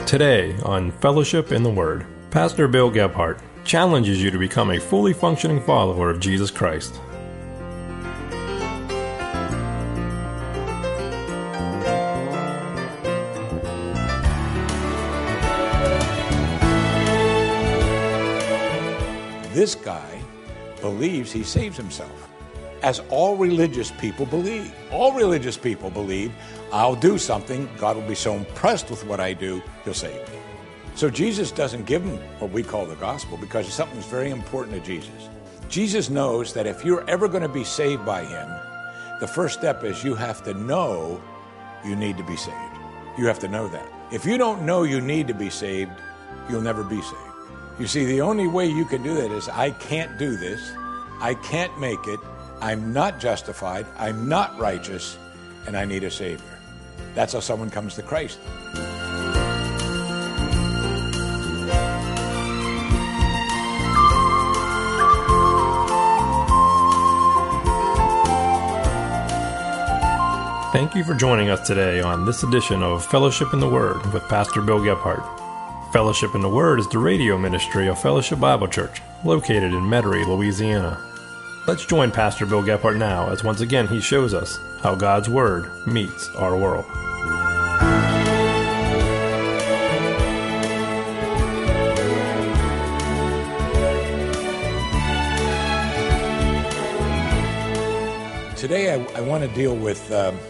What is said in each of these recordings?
Today on Fellowship in the Word, Pastor Bill Gebhardt challenges you to become a fully functioning follower of Jesus Christ. This guy believes he saves himself, as all religious people believe. All religious people believe, I'll do something, God will be so impressed with what I do, he'll save me. So Jesus doesn't give him what we call the gospel because something's very important to Jesus. Jesus knows that if you're ever going to be saved by him, the first step is you have to know you need to be saved. You have to know that. If you don't know you need to be saved, you'll never be saved. You see, the only way you can do that is, I can't do this, I can't make it, I'm not justified, I'm not righteous, and I need a Savior. That's how someone comes to Christ. Thank you for joining us today on this edition of Fellowship in the Word with Pastor Bill Gebhardt. Fellowship in the Word is the radio ministry of Fellowship Bible Church, located in Metairie, Louisiana. Let's join Pastor Bill Gebhardt now as once again he shows us how God's Word meets our world. Today I want to deal with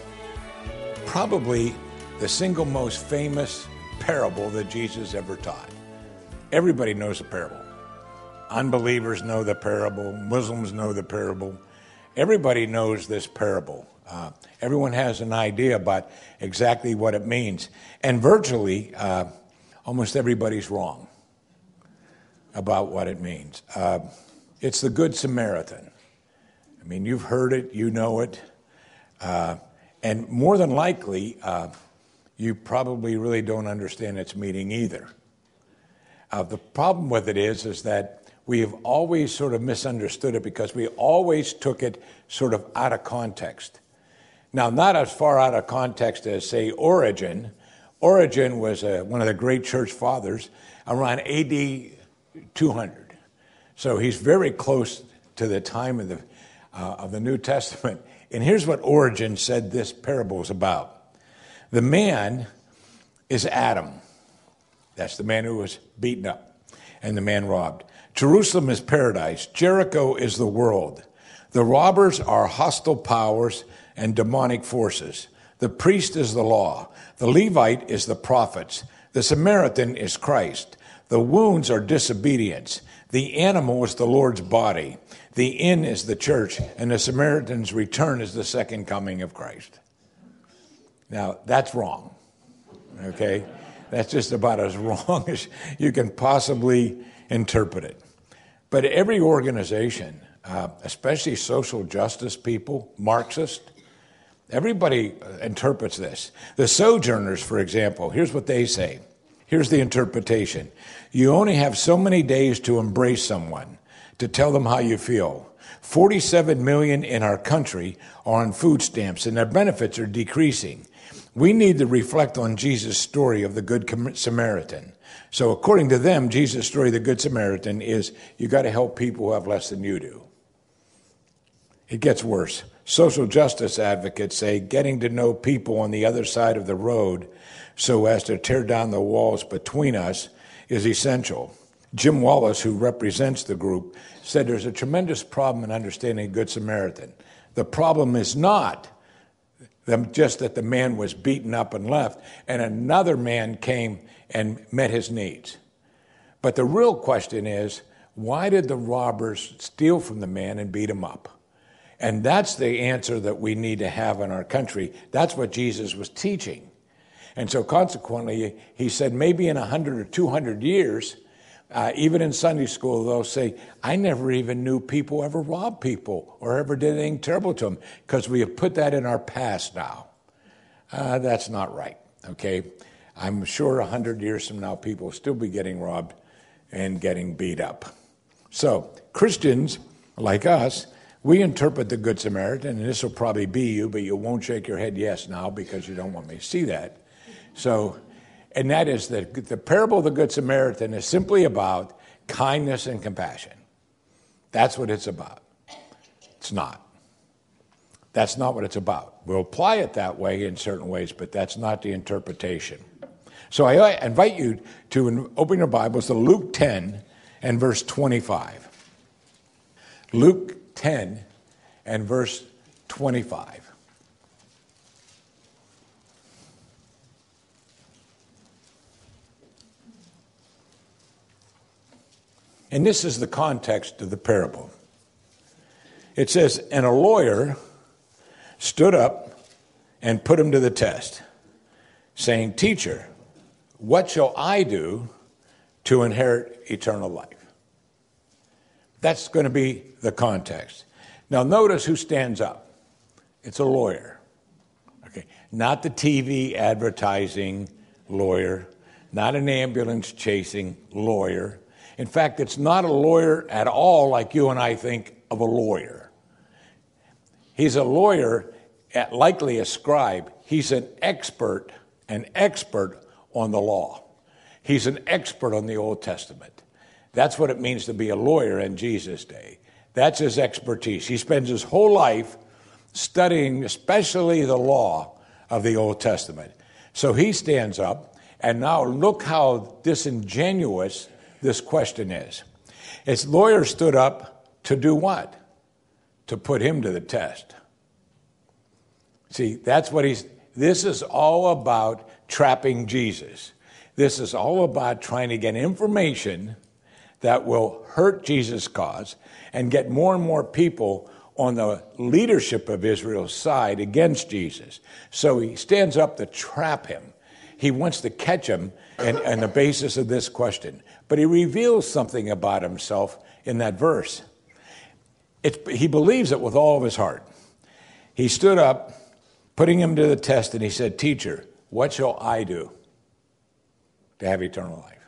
probably the single most famous parable that Jesus ever taught. Everybody knows the parable. Unbelievers know the parable. Muslims know the parable. Everybody knows this parable. Everyone has an idea about exactly what it means. And virtually, almost everybody's wrong about what it means. It's the Good Samaritan. I mean, you've heard it, you know it. And more than likely, you probably really don't understand its meaning either. The problem with it is that we have always sort of misunderstood it because we always took it sort of out of context. Now, not as far out of context as, say, Origen. Origen was one of the great church fathers around AD 200. So he's very close to the time of the New Testament. And here's what Origen said this parable is about. The man is Adam. That's the man who was beaten up and the man robbed. Jerusalem is paradise. Jericho is the world. The robbers are hostile powers and demonic forces. The priest is the law. The Levite is the prophets. The Samaritan is Christ. The wounds are disobedience. The animal is the Lord's body. The inn is the church. And the Samaritan's return is the second coming of Christ. Now, that's wrong, okay? That's just about as wrong as you can possibly interpret it. But every organization, especially social justice people, Marxist, everybody interprets this. The Sojourners, for example, here's what they say. Here's the interpretation. You only have so many days to embrace someone, to tell them how you feel. 47 million in our country are on food stamps, and their benefits are decreasing. We need to reflect on Jesus' story of the Good Samaritan. So according to them, Jesus' story of the Good Samaritan is you got to help people who have less than you do. It gets worse. Social justice advocates say getting to know people on the other side of the road so as to tear down the walls between us is essential. Jim Wallace, who represents the group, said there's a tremendous problem in understanding Good Samaritan. The problem is not just that the man was beaten up and left, and another man came and met his needs. But the real question is, why did the robbers steal from the man and beat him up? And that's the answer that we need to have in our country. That's what Jesus was teaching. And so consequently, he said maybe in 100 or 200 years, even in Sunday school, they'll say, I never even knew people ever robbed people or ever did anything terrible to them because we have put that in our past now. That's not right, okay? I'm sure 100 years from now, people will still be getting robbed and getting beat up. So Christians like us, we interpret the Good Samaritan, and this will probably be you, but you won't shake your head yes now because you don't want me to see that. So And that is that the parable of the Good Samaritan is simply about kindness and compassion. That's what it's about. It's not. That's not what it's about. We'll apply it that way in certain ways, but that's not the interpretation. So I invite you to open your Bibles to Luke 10 and verse 25. Luke 10 and verse 25. And this is the context of the parable. It says, and a lawyer stood up and put him to the test, saying, Teacher, what shall I do to inherit eternal life? That's going to be the context. Now notice who stands up. It's a lawyer. Okay, not the TV advertising lawyer, not an ambulance chasing lawyer. In fact, it's not a lawyer at all like you and I think of a lawyer. He's a lawyer, likely a scribe. He's an expert on the law. He's an expert on the Old Testament. That's what it means to be a lawyer in Jesus' day. That's his expertise. He spends his whole life studying especially the law of the Old Testament. So he stands up, and now look how disingenuous this question is. His lawyer stood up to do what? To put him to the test. See, that's what this is all about trapping Jesus. This is all about trying to get information that will hurt Jesus' cause and get more and more people on the leadership of Israel's side against Jesus. So he stands up to trap him. He wants to catch him on the basis of this question. But he reveals something about himself in that verse. He believes it with all of his heart. He stood up, putting him to the test, and he said, Teacher, what shall I do to have eternal life?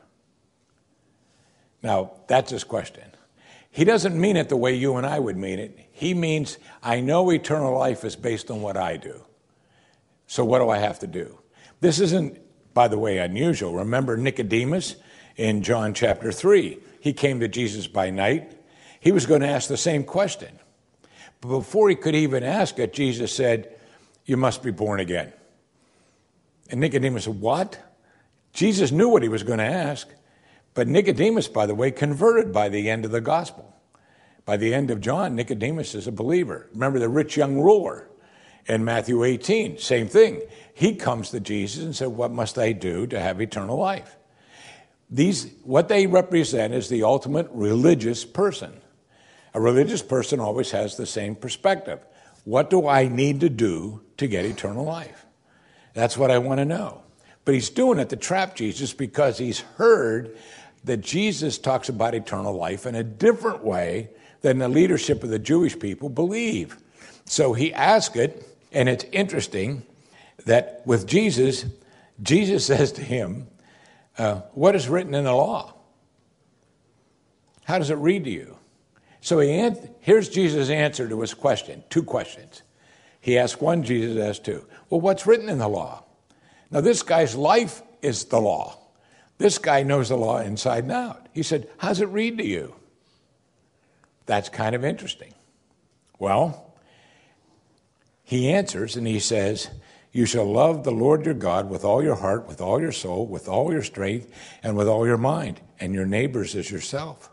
Now, that's his question. He doesn't mean it the way you and I would mean it. He means, I know eternal life is based on what I do. So what do I have to do? This isn't, by the way, unusual. Remember Nicodemus in John chapter 3. He came to Jesus by night. He was going to ask the same question. But before he could even ask it, Jesus said, you must be born again. And Nicodemus said, what? Jesus knew what he was going to ask. But Nicodemus, by the way, converted by the end of the gospel. By the end of John, Nicodemus is a believer. Remember the rich young ruler in Matthew 18, same thing. He comes to Jesus and said, what must I do to have eternal life? What they represent is the ultimate religious person. A religious person always has the same perspective. What do I need to do to get eternal life? That's what I want to know. But he's doing it to trap Jesus because he's heard that Jesus talks about eternal life in a different way than the leadership of the Jewish people believe. So he asked it, and it's interesting that with Jesus, Jesus says to him, what is written in the law? How does it read to you? So here's Jesus' answer to his question, two questions. He asked one, Jesus asked two. Well, what's written in the law? Now, this guy's life is the law. This guy knows the law inside and out. He said, how's it read to you? That's kind of interesting. Well, he answers and he says, you shall love the Lord your God with all your heart, with all your soul, with all your strength, and with all your mind, and your neighbors as yourself.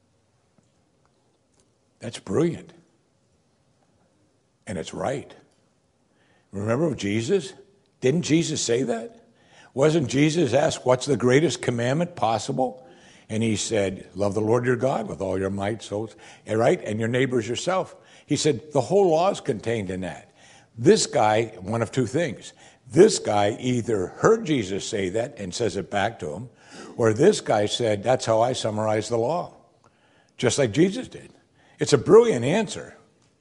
That's brilliant. And it's right. Remember Jesus? Didn't Jesus say that? Wasn't Jesus asked, what's the greatest commandment possible? And he said, love the Lord your God with all your might, soul, right? And your neighbors yourself. He said, the whole law is contained in that. This guy, one of two things. This guy either heard Jesus say that and says it back to him, or this guy said, that's how I summarize the law. Just like Jesus did. It's a brilliant answer.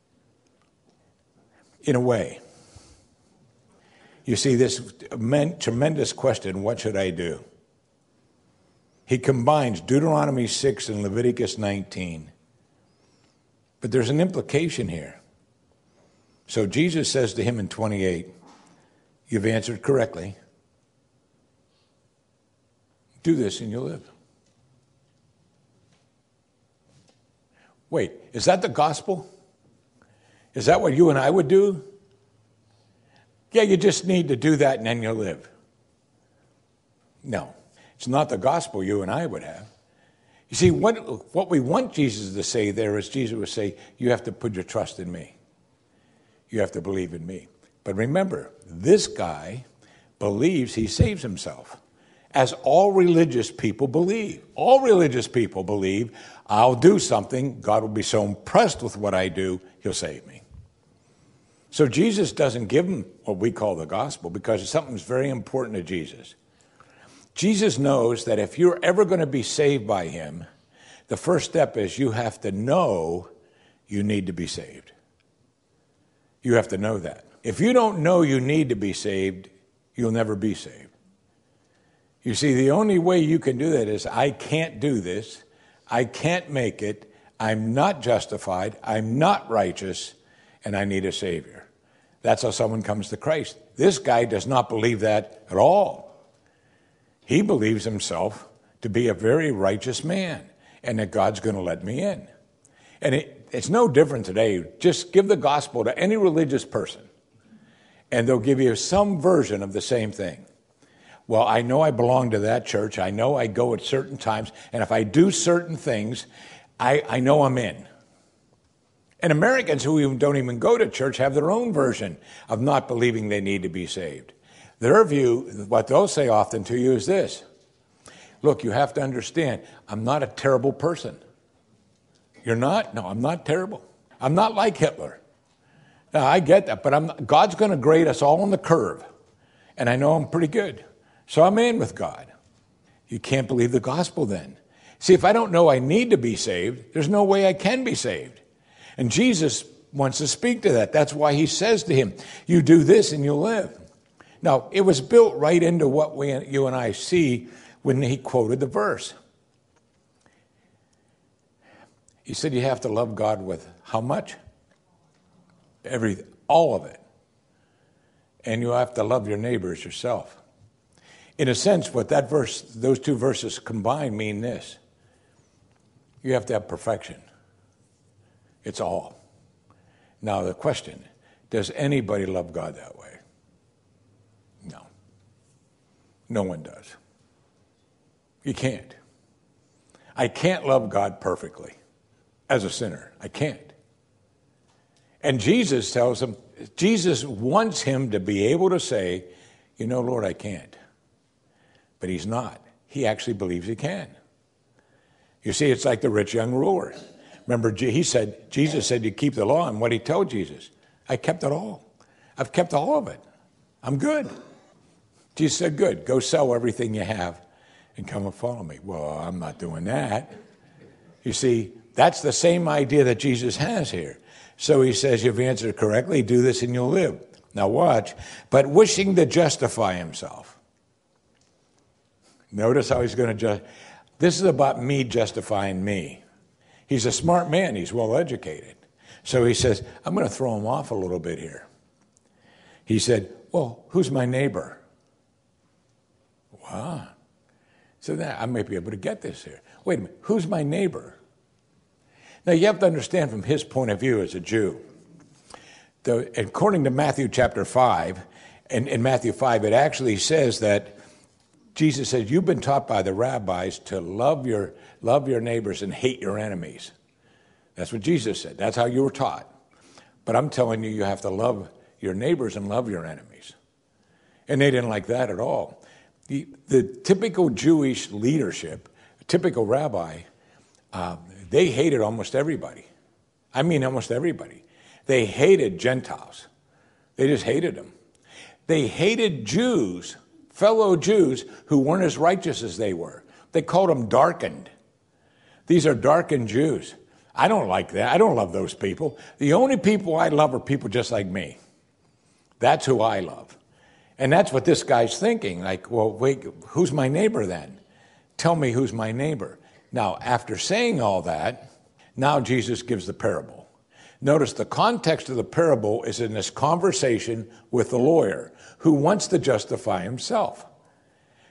In a way. You see, this tremendous question, what should I do? He combines Deuteronomy 6 and Leviticus 19. But there's an implication here. So Jesus says to him in 28, you've answered correctly. Do this and you'll live. Wait, is that the gospel? Is that what you and I would do? Yeah, you just need to do that and then you'll live. No, it's not the gospel you and I would have. You see, what we want Jesus to say there is Jesus would say, you have to put your trust in me. You have to believe in me. But remember, this guy believes he saves himself, as all religious people believe. All religious people believe, I'll do something, God will be so impressed with what I do, he'll save me. So Jesus doesn't give him what we call the gospel because something's very important to Jesus. Jesus knows that if you're ever going to be saved by him, the first step is you have to know you need to be saved. You have to know that. If you don't know you need to be saved, you'll never be saved. You see, the only way you can do that is, I can't do this. I can't make it. I'm not justified. I'm not righteous, and I need a Savior. That's how someone comes to Christ. This guy does not believe that at all. He believes himself to be a very righteous man and that God's going to let me in. And it's no different today. Just give the gospel to any religious person, and they'll give you some version of the same thing. Well, I know I belong to that church. I know I go at certain times. And if I do certain things, I know I'm in. And Americans who don't even go to church have their own version of not believing they need to be saved. Their view, what they'll say often to you is this: look, you have to understand, I'm not a terrible person. You're not? No, I'm not terrible. I'm not like Hitler. Now, I get that, but God's going to grade us all on the curve. And I know I'm pretty good. So I'm in with God. You can't believe the gospel then. See, if I don't know I need to be saved, there's no way I can be saved. And Jesus wants to speak to that. That's why he says to him, you do this and you'll live. Now, it was built right into what you and I see when he quoted the verse. He said you have to love God with how much? Everything, all of it. And you have to love your neighbor as yourself. In a sense, what that verse, those two verses combined mean this: you have to have perfection. It's all. Now the question, does anybody love God that way? No. No one does. You can't. I can't love God perfectly as a sinner. I can't. And Jesus tells him, Jesus wants him to be able to say, you know, Lord, I can't. But he's not. He actually believes he can. You see, it's like the rich young ruler. Remember, Jesus said you keep the law, and what he told Jesus? I kept it all. I've kept all of it. I'm good. Jesus said, good, go sell everything you have and come and follow me. Well, I'm not doing that. You see, that's the same idea that Jesus has here. So he says, you've answered correctly, do this and you'll live. Now watch, but wishing to justify himself. Notice how he's going to this is about me justifying me. He's a smart man. He's well educated. So he says, I'm going to throw him off a little bit here. He said, well, who's my neighbor? Wow. So that I might be able to get this here. Wait a minute. Who's my neighbor? Now you have to understand from his point of view as a Jew. According to Matthew chapter 5, and in Matthew 5, it actually says that Jesus says, you've been taught by the rabbis to love your neighbors and hate your enemies. That's what Jesus said. That's how you were taught. But I'm telling you, you have to love your neighbors and love your enemies. And they didn't like that at all. The typical Jewish leadership, typical rabbi, they hated almost everybody. I mean almost everybody. They hated Gentiles. They just hated them. They hated Jews, fellow Jews, who weren't as righteous as they were. They called them darkened. These are darkened Jews. I don't like that. I don't love those people. The only people I love are people just like me. That's who I love. And that's what this guy's thinking. Like, well, wait, who's my neighbor then? Tell me who's my neighbor. Now, after saying all that, now Jesus gives the parable. Notice the context of the parable is in this conversation with the lawyer who wants to justify himself.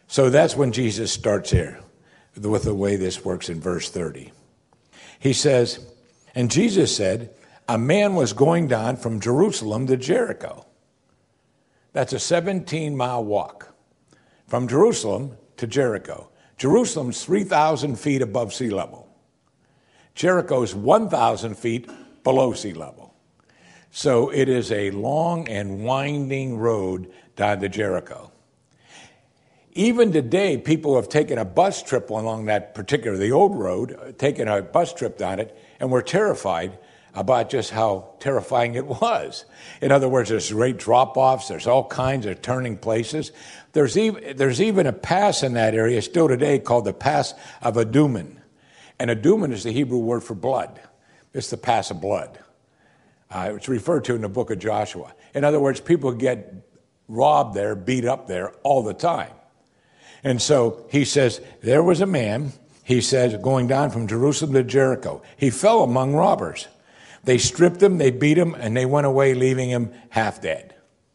So that's when Jesus starts here with the way this works in verse 30. He says, and Jesus said, a man was going down from Jerusalem to Jericho. That's a 17-mile walk from Jerusalem to Jericho. Jerusalem's 3,000 feet above sea level. Jericho's 1,000 feet below sea level. So it is a long and winding road down to Jericho. Even today, people have taken a bus trip along that particular, the old road, taken a bus trip down it, and were terrified about just how terrifying it was. In other words, there's great drop-offs, there's all kinds of turning places. There's even a pass in that area still today called the Pass of Adummim. And Adummim is the Hebrew word for blood. It's the Pass of Blood. It's referred to in the book of Joshua. In other words, people get robbed there, beat up there all the time. And so he says, there was a man, he says, going down from Jerusalem to Jericho. He fell among robbers. They stripped him, they beat him, and they went away, leaving him half dead.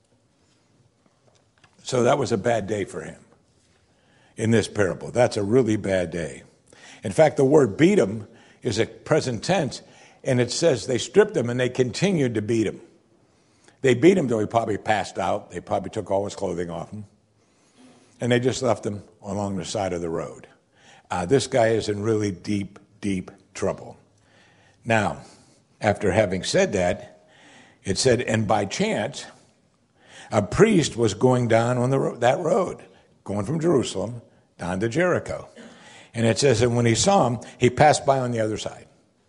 So that was a bad day for him in this parable. That's a really bad day. In fact, the word beat him is a present tense, and it says they stripped him and they continued to beat him. They beat him till he probably passed out. They probably took all his clothing off him. And they just left him along the side of the road. This guy is in really deep, deep trouble. Now, after having said that, it said, and by chance, a priest was going down on that road, going from Jerusalem down to Jericho. And it says, and when he saw him, he passed by on the other side.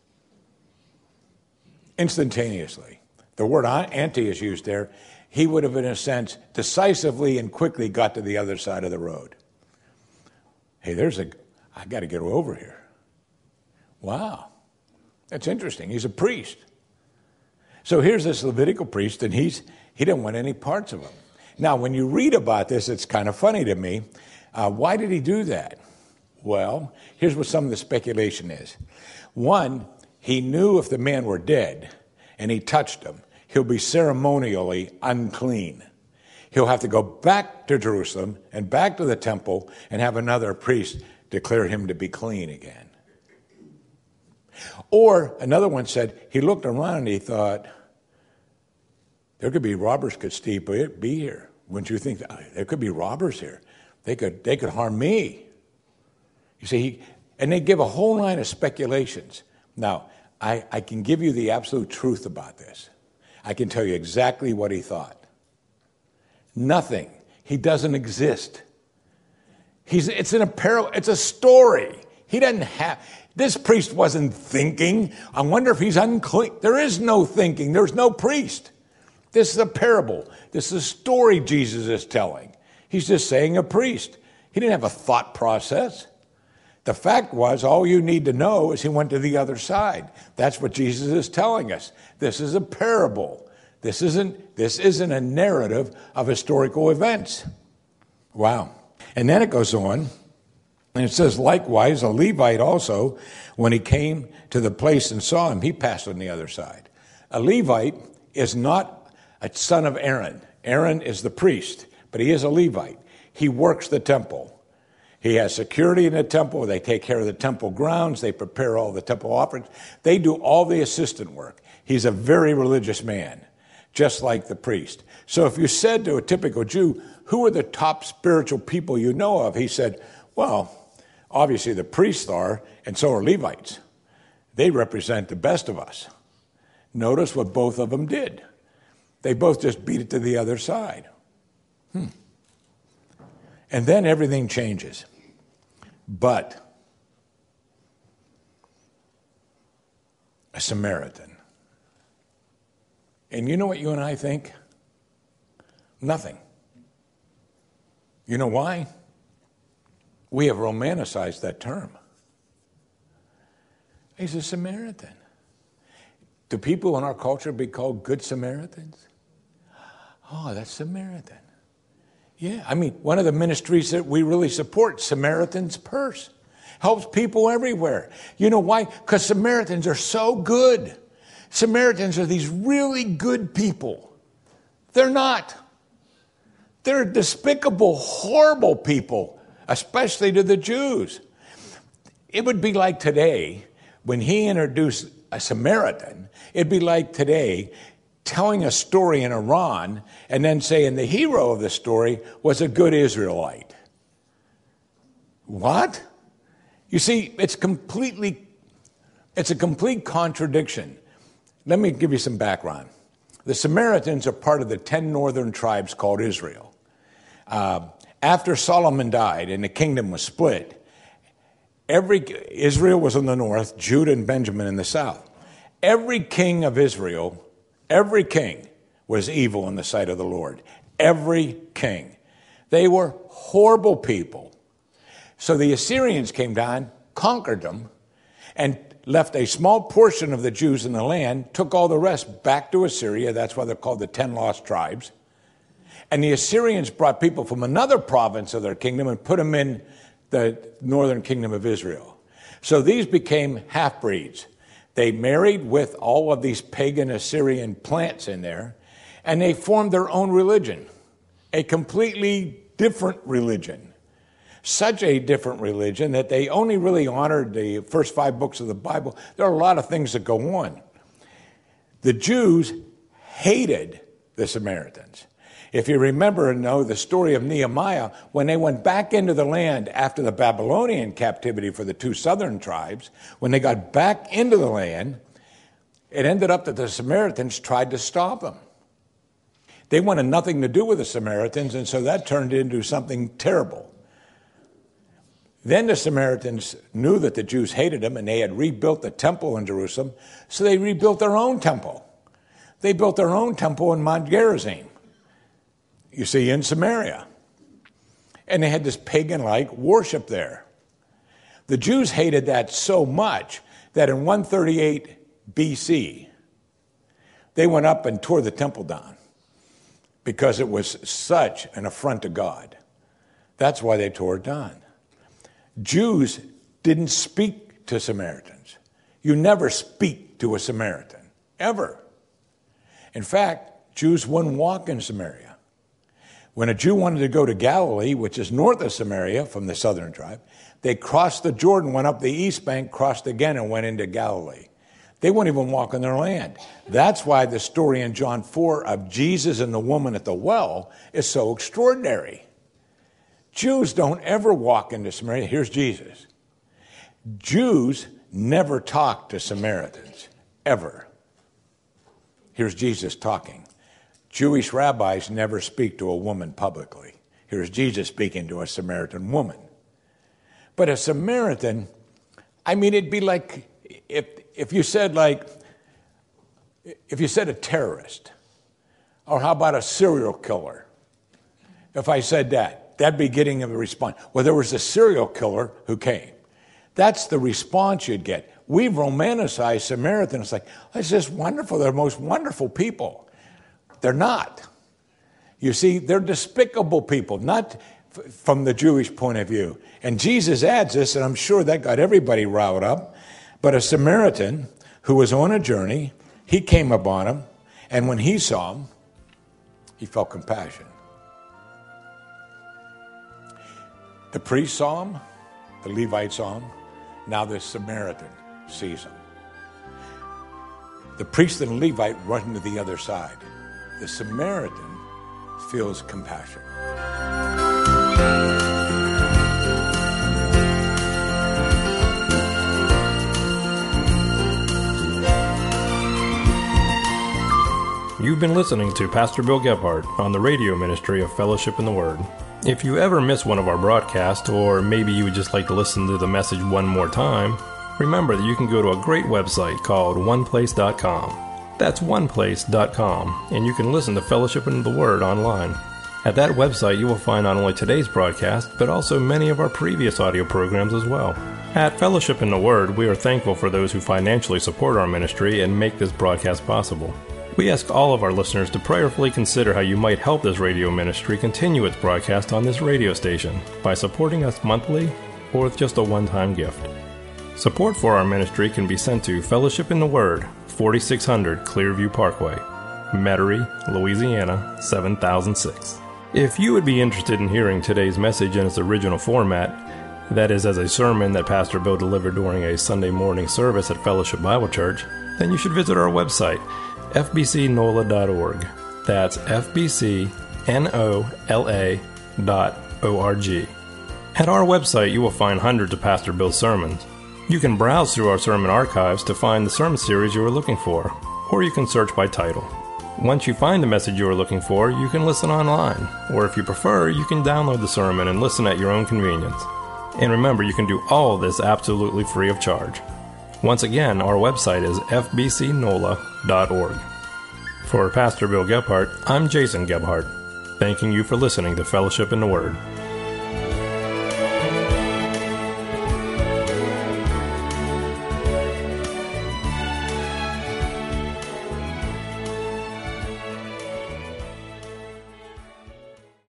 Instantaneously. The word anti is used there. He would have, in a sense, decisively and quickly got to the other side of the road. Hey, I got to get over here. Wow. That's interesting. He's a priest. So here's this Levitical priest, and he didn't want any parts of him. Now, when you read about this, it's kind of funny to me. Why did he do that? Well, here's what some of the speculation is. One, he knew if the man were dead and he touched him, he'll be ceremonially unclean. He'll have to go back to Jerusalem and back to the temple and have another priest declare him to be clean again. Or another one said he looked around and he thought, there could be robbers could be here. Wouldn't you think that? There could be robbers here. They could harm me. You see, and they give a whole line of speculations. Now, I can give you the absolute truth about this. I can tell you exactly what he thought. Nothing. He doesn't exist. It's in a parable. It's a story. He doesn't have. This priest wasn't thinking. I wonder if he's unclean. There is no thinking. There's no priest. This is a parable. This is a story Jesus is telling. He's just saying a priest. He didn't have a thought process. The fact was, all you need to know is he went to the other side. That's what Jesus is telling us. This is a parable. This isn't a narrative of historical events. Wow. And then it goes on, and it says, likewise, a Levite also, when he came to the place and saw him, he passed on the other side. A Levite is not a son of Aaron. Aaron is the priest, but he is a Levite. He works the temple. He has security in the temple. They take care of the temple grounds. They prepare all the temple offerings. They do all the assistant work. He's a very religious man, just like the priest. So if you said to a typical Jew, who are the top spiritual people you know of? He said, well, obviously the priests are, and so are Levites. They represent the best of us. Notice what both of them did. They both just beat it to the other side. And then everything changes. But a Samaritan. And you know what you and I think? Nothing. You know why? We have romanticized that term. He's a Samaritan. Do people in our culture be called good Samaritans? Oh, that's Samaritan. Yeah, I mean, one of the ministries that we really support, Samaritan's Purse, helps people everywhere. You know why? Because Samaritans are so good. Samaritans are these really good people. They're not. They're despicable, horrible people. especially to the Jews. It would be like today, when he introduced a Samaritan, it'd be like today telling a story in Iran and then saying the hero of the story was a good Israelite. What? You see, it's a complete contradiction. Let me give you some background. The Samaritans are part of the 10 northern tribes called Israel. After Solomon died and the kingdom was split, Israel was in the north, Judah and Benjamin in the south. Every king of Israel, every king was evil in the sight of the Lord. Every king. They were horrible people. So the Assyrians came down, conquered them, and left a small portion of the Jews in the land, took all the rest back to Assyria. That's why they're called the 10 lost tribes. And the Assyrians brought people from another province of their kingdom and put them in the northern kingdom of Israel. So these became half-breeds. They married with all of these pagan Assyrian plants in there, and they formed their own religion, a completely different religion. Such a different religion that they only really honored the first 5 books of the Bible. There are a lot of things that go on. The Jews hated the Samaritans. If you remember and know the story of Nehemiah, when they went back into the land after the Babylonian captivity for the 2 southern tribes, when they got back into the land, it ended up that the Samaritans tried to stop them. They wanted nothing to do with the Samaritans, and so that turned into something terrible. Then the Samaritans knew that the Jews hated them, and they had rebuilt the temple in Jerusalem, so they rebuilt their own temple. They built their own temple in Mount Gerizim, you see, in Samaria. And they had this pagan-like worship there. The Jews hated that so much that in 138 BC, they went up and tore the temple down because it was such an affront to God. That's why they tore it down. Jews didn't speak to Samaritans. You never speak to a Samaritan, ever. In fact, Jews wouldn't walk in Samaria. When a Jew wanted to go to Galilee, which is north of Samaria from the southern tribe, they crossed the Jordan, went up the east bank, crossed again, and went into Galilee. They wouldn't even walk in their land. That's why the story in John 4 of Jesus and the woman at the well is so extraordinary. Jews don't ever walk into Samaria. Here's Jesus. Jews never talk to Samaritans, ever. Here's Jesus talking. Jewish rabbis never speak to a woman publicly. Here's Jesus speaking to a Samaritan woman. But a Samaritan, I mean, it'd be like if you said a terrorist, or how about a serial killer? If I said that, that'd be getting a response. Well, there was a serial killer who came. That's the response you'd get. We've romanticized Samaritans. It's like, oh, it's just wonderful. They're the most wonderful people. They're not. You see, they're despicable people, not from the Jewish point of view. And Jesus adds this, and I'm sure that got everybody riled up. But a Samaritan who was on a journey, he came upon him, and when he saw him, he felt compassion. The priest saw him, the Levite saw him, now the Samaritan sees him. The priest and the Levite run to the other side. The Samaritan feels compassion. You've been listening to Pastor Bill Gebhardt on the radio ministry of Fellowship in the Word. If you ever miss one of our broadcasts, or maybe you would just like to listen to the message one more time, remember that you can go to a great website called oneplace.com. That's oneplace.com, and you can listen to Fellowship in the Word online. At that website, you will find not only today's broadcast, but also many of our previous audio programs as well. At Fellowship in the Word, we are thankful for those who financially support our ministry and make this broadcast possible. We ask all of our listeners to prayerfully consider how you might help this radio ministry continue its broadcast on this radio station by supporting us monthly or with just a one-time gift. Support for our ministry can be sent to Fellowship in the Word, 4600 Clearview Parkway, Metairie, Louisiana, 7006. If you would be interested in hearing today's message in its original format, that is, as a sermon that Pastor Bill delivered during a Sunday morning service at Fellowship Bible Church, then you should visit our website, fbcnola.org. That's fbcnola.org. At our website, you will find hundreds of Pastor Bill's sermons. You can browse through our sermon archives to find the sermon series you are looking for, or you can search by title. Once you find the message you are looking for, you can listen online, or if you prefer, you can download the sermon and listen at your own convenience. And remember, you can do all of this absolutely free of charge. Once again, our website is fbcnola.org. For Pastor Bill Gebhardt, I'm Jason Gebhardt, thanking you for listening to Fellowship in the Word.